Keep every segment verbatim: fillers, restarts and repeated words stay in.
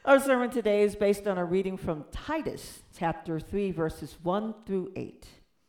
Our sermon today is based on a reading from Titus chapter three, verses one through eight.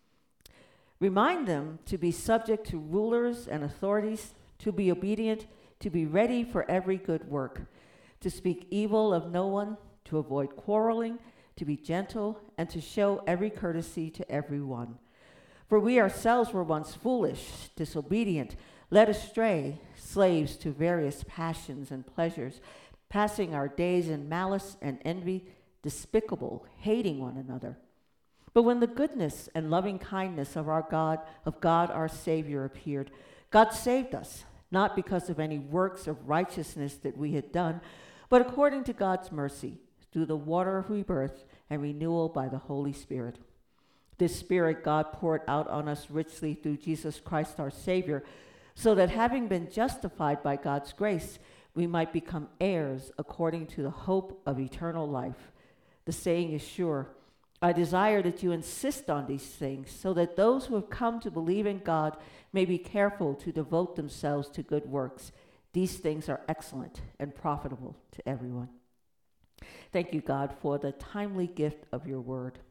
Remind them to be subject to rulers and authorities, to be obedient, to be ready for every good work, to speak evil of no one, to avoid quarreling, to be gentle, and to show every courtesy to everyone. For we ourselves were once foolish, disobedient, led astray, slaves to various passions and pleasures, passing our days in malice and envy, despicable, hating one another. But when the goodness and loving kindness of our God, of God our Savior appeared, God saved us, not because of any works of righteousness that we had done, but according to God's mercy, through the water of rebirth and renewal by the Holy Spirit. This Spirit God poured out on us richly through Jesus Christ our Savior, so that having been justified by God's grace, we might become heirs according to the hope of eternal life. The saying is sure. I desire that you insist on these things, so that those who have come to believe in God may be careful to devote themselves to good works. These things are excellent and profitable to everyone. Thank you, God, for the timely gift of your word.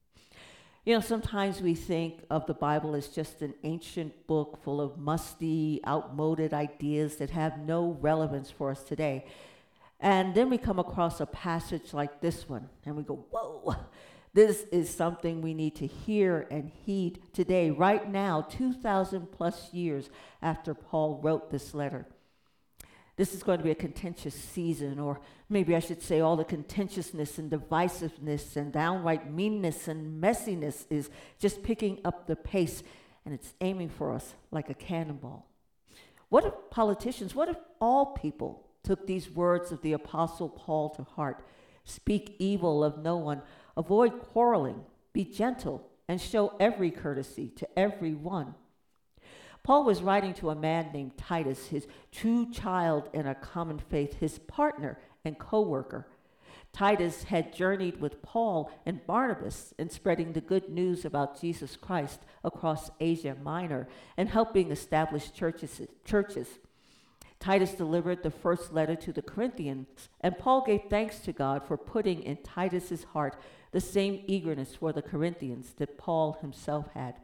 You know, sometimes we think of the Bible as just an ancient book full of musty, outmoded ideas that have no relevance for us today. And then we come across a passage like this one, and we go, whoa, this is something we need to hear and heed today, right now, two thousand plus years after Paul wrote this letter. This is going to be a contentious season, or maybe I should say all the contentiousness and divisiveness and downright meanness and messiness is just picking up the pace, and it's aiming for us like a cannonball. What if politicians, what if all people took these words of the Apostle Paul to heart? Speak evil of no one, avoid quarreling, be gentle, and show every courtesy to every one. Paul was writing to a man named Titus, his true child in a common faith, his partner and co-worker. Titus had journeyed with Paul and Barnabas in spreading the good news about Jesus Christ across Asia Minor and helping establish churches. churches. Titus delivered the first letter to the Corinthians, and Paul gave thanks to God for putting in Titus's heart the same eagerness for the Corinthians that Paul himself had.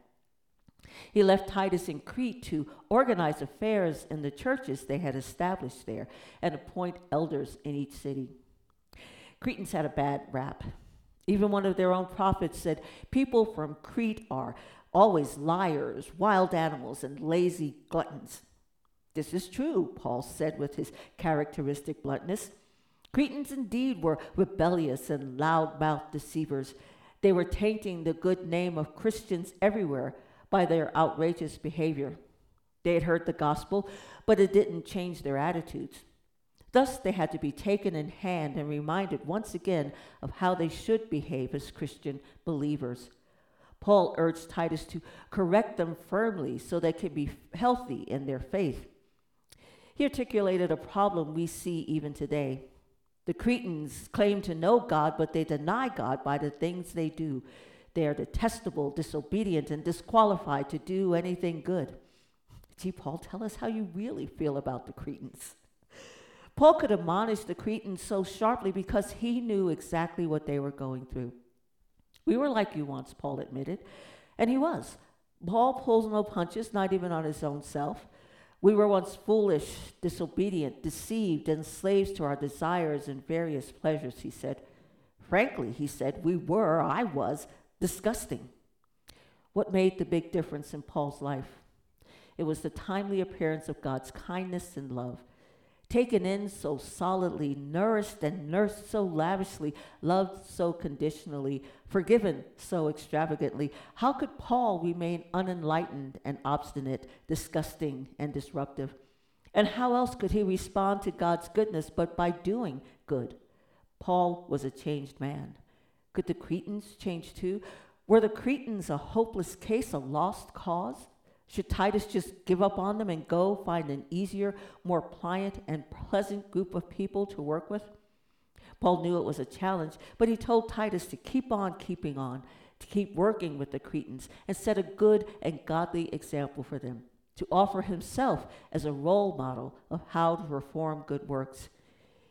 He left Titus in Crete to organize affairs in the churches they had established there and appoint elders in each city. Cretans had a bad rap. Even one of their own prophets said, people from Crete are always liars, wild animals, and lazy gluttons. This is true, Paul said with his characteristic bluntness. Cretans indeed were rebellious and loud-mouthed deceivers. They were tainting the good name of Christians everywhere by their outrageous behavior. They had heard the gospel, but it didn't change their attitudes. Thus, they had to be taken in hand and reminded once again of how they should behave as Christian believers. Paul urged Titus to correct them firmly so they could be healthy in their faith. He articulated a problem we see even today. The Cretans claim to know God, but they deny God by the things they do. They are detestable, disobedient, and disqualified to do anything good. Gee, Paul, tell us how you really feel about the Cretans. Paul could admonish the Cretans so sharply because he knew exactly what they were going through. We were like you once, Paul admitted, and he was. Paul pulls no punches, not even on his own self. We were once foolish, disobedient, deceived, and slaves to our desires and various pleasures, he said. Frankly, he said, we were, I was, disgusting. What made the big difference in Paul's life? It was the timely appearance of God's kindness and love. Taken in so solidly, nourished and nursed so lavishly, loved so conditionally, forgiven so extravagantly, how could Paul remain unenlightened and obstinate, disgusting and disruptive? And how else could he respond to God's goodness but by doing good? Paul was a changed man. Could the Cretans change too? Were the Cretans a hopeless case, a lost cause? Should Titus just give up on them and go find an easier, more pliant and pleasant group of people to work with? Paul knew it was a challenge, but he told Titus to keep on keeping on, to keep working with the Cretans and set a good and godly example for them, to offer himself as a role model of how to perform good works.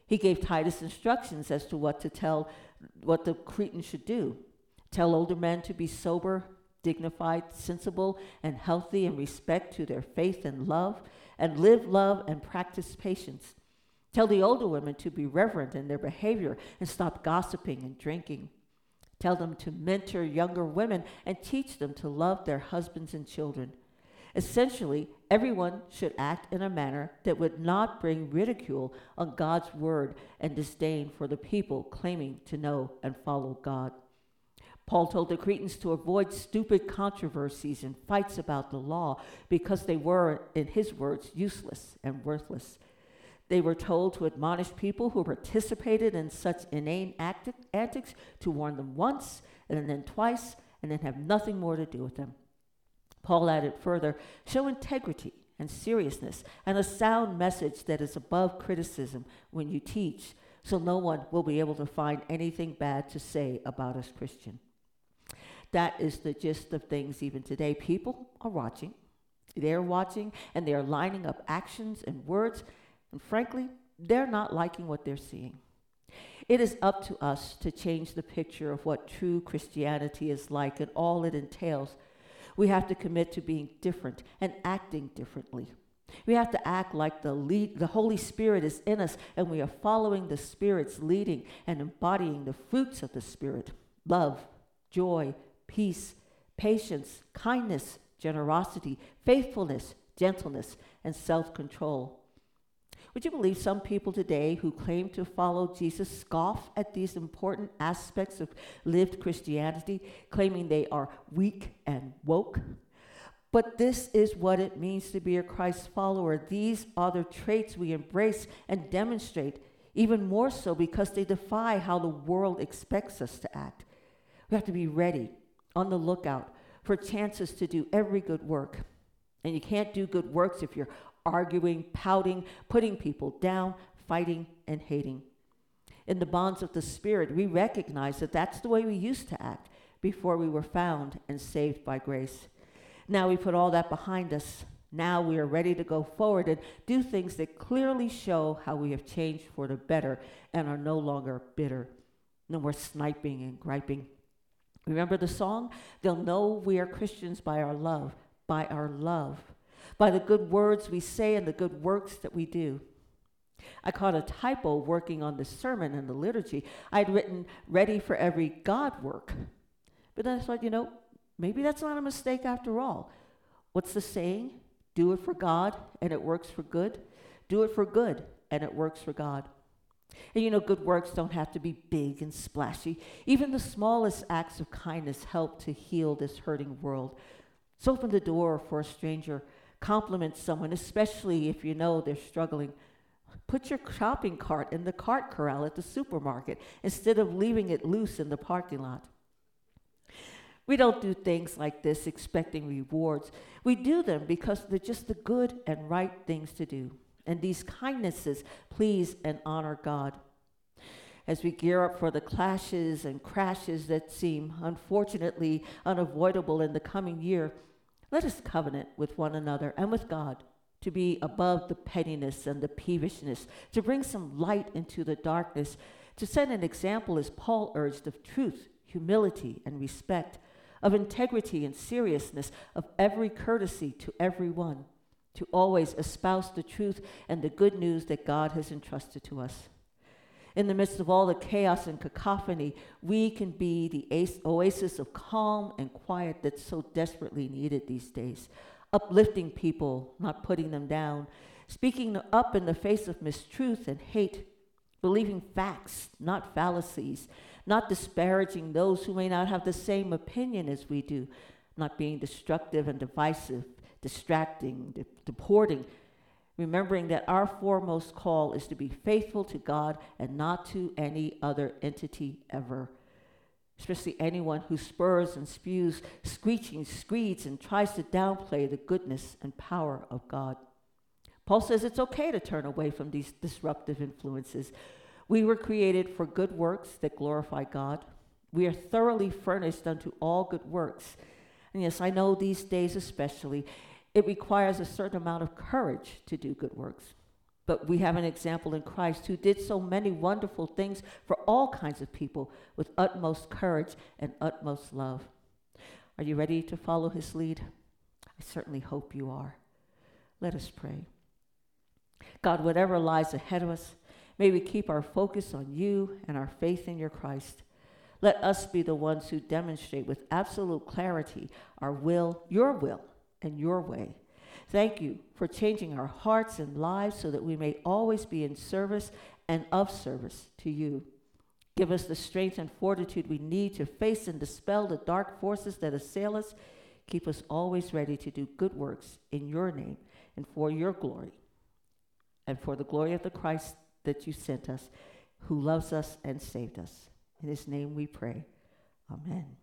He gave Titus instructions as to what to tell, what the Cretans should do. Tell older men to be sober, dignified, sensible, and healthy in respect to their faith and love, and live, love, and practice patience. Tell the older women to be reverent in their behavior and stop gossiping and drinking. Tell them to mentor younger women and teach them to love their husbands and children. Essentially, everyone should act in a manner that would not bring ridicule on God's word and disdain for the people claiming to know and follow God. Paul told the Cretans to avoid stupid controversies and fights about the law because they were, in his words, useless and worthless. They were told to admonish people who participated in such inane acti- antics, to warn them once and then twice, and then have nothing more to do with them. Paul added further, show integrity and seriousness and a sound message that is above criticism when you teach, so no one will be able to find anything bad to say about us Christian. That is the gist of things even today. People are watching. They're watching, and they are lining up actions and words, and frankly, they're not liking what they're seeing. It is up to us to change the picture of what true Christianity is like and all it entails. We have to commit to being different and acting differently. We have to act like the lead, the Holy Spirit is in us, and we are following the Spirit's leading and embodying the fruits of the Spirit: love, joy, peace, patience, kindness, generosity, faithfulness, gentleness, and self-control. Would you believe some people today who claim to follow Jesus scoff at these important aspects of lived Christianity, claiming they are weak and woke? But this is what it means to be a Christ follower. These are the traits we embrace and demonstrate, even more so because they defy how the world expects us to act. We have to be ready, on the lookout for chances to do every good work. And you can't do good works if you're arguing, pouting, putting people down, fighting, and hating. In the bonds of the Spirit, we recognize that that's the way we used to act before we were found and saved by grace. Now we put all that behind us. Now we are ready to go forward and do things that clearly show how we have changed for the better and are no longer bitter. No more sniping and griping. Remember the song? They'll know we are Christians by our love, by our love, by the good words we say and the good works that we do. I caught a typo working on this sermon in the liturgy. I'd written, ready for every God work. But then I thought, you know, maybe that's not a mistake after all. What's the saying? Do it for God and it works for good. Do it for good and it works for God. And you know, good works don't have to be big and splashy. Even the smallest acts of kindness help to heal this hurting world. So open the door for a stranger. Compliment someone, especially if you know they're struggling. Put your shopping cart in the cart corral at the supermarket instead of leaving it loose in the parking lot. We don't do things like this expecting rewards. We do them because they're just the good and right things to do. And these kindnesses please and honor God. As we gear up for the clashes and crashes that seem unfortunately unavoidable in the coming year, let us covenant with one another and with God to be above the pettiness and the peevishness, to bring some light into the darkness, to set an example, as Paul urged, of truth, humility, and respect, of integrity and seriousness, of every courtesy to everyone, to always espouse the truth and the good news that God has entrusted to us. In the midst of all the chaos and cacophony, we can be the oasis of calm and quiet that's so desperately needed these days, uplifting people, not putting them down, speaking up in the face of mistruth and hate, believing facts, not fallacies, not disparaging those who may not have the same opinion as we do, not being destructive and divisive, distracting, de- deporting, remembering that our foremost call is to be faithful to God and not to any other entity ever, especially anyone who spurs and spews screeching screeds and tries to downplay the goodness and power of God. Paul says it's okay to turn away from these disruptive influences. We were created for good works that glorify God. We are thoroughly furnished unto all good works. And yes, I know these days especially, it requires a certain amount of courage to do good works. But we have an example in Christ who did so many wonderful things for all kinds of people with utmost courage and utmost love. Are you ready to follow his lead? I certainly hope you are. Let us pray. God, whatever lies ahead of us, may we keep our focus on you and our faith in your Christ. Let us be the ones who demonstrate with absolute clarity our will, your will, and your way. Thank you for changing our hearts and lives so that we may always be in service and of service to you. Give us the strength and fortitude we need to face and dispel the dark forces that assail us. Keep us always ready to do good works in your name and for your glory, and for the glory of the Christ that you sent us, who loves us and saved us. In his name we pray. Amen.